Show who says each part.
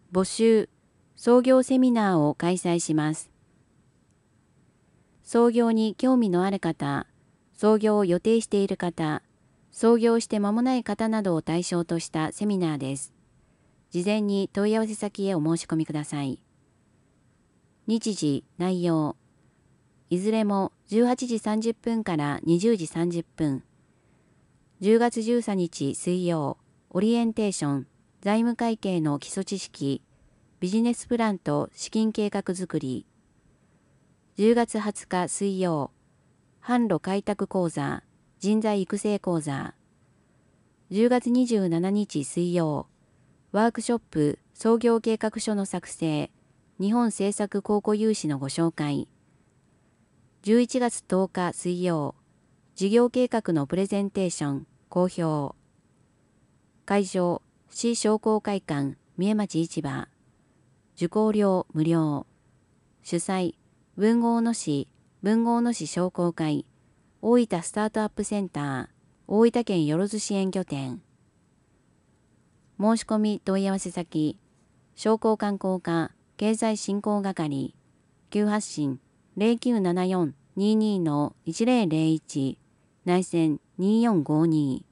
Speaker 1: 募集、創業セミナーを開催します。創業に興味のある方、創業を予定している方、創業して間もない方などを対象としたセミナーです。事前に問い合わせ先へお申し込みください。日時、内容。いずれも18時30分から20時30分。10月13日水曜、オリエンテーション、財務会計の基礎知識、ビジネスプランと資金計画づくり。10月20日水曜、販路開拓講座、人材育成講座。10月27日水曜、ワークショップ創業計画書の作成、日本政策公庫融資のご紹介。11月10日水曜、事業計画のプレゼンテーション、公表。会場、市商工会館、三重町市場。受講料無料。主催、豊後大野市商工会、大分スタートアップセンター、大分県よろず支援拠点。申し込み問い合わせ先、商工観光課経済振興係、急発進 0974-22-1001、内線2452。